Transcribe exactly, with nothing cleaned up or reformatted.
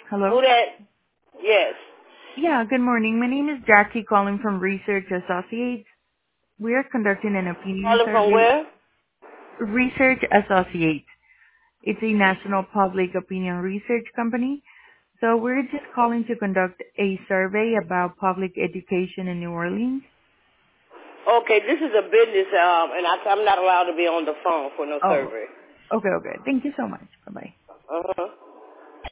Hello? Who that? Yes. Yeah, good morning. My name is Jackie calling from Research Associates. We are conducting an opinion Calling from survey. where? Research Associates. It's a national public opinion research company. So we're just calling to conduct a survey about public education in New Orleans. Okay, this is a business, um, and I, I'm not allowed to be on the phone for no Oh, survey. okay, okay. Thank you so much. Bye-bye. Uh huh.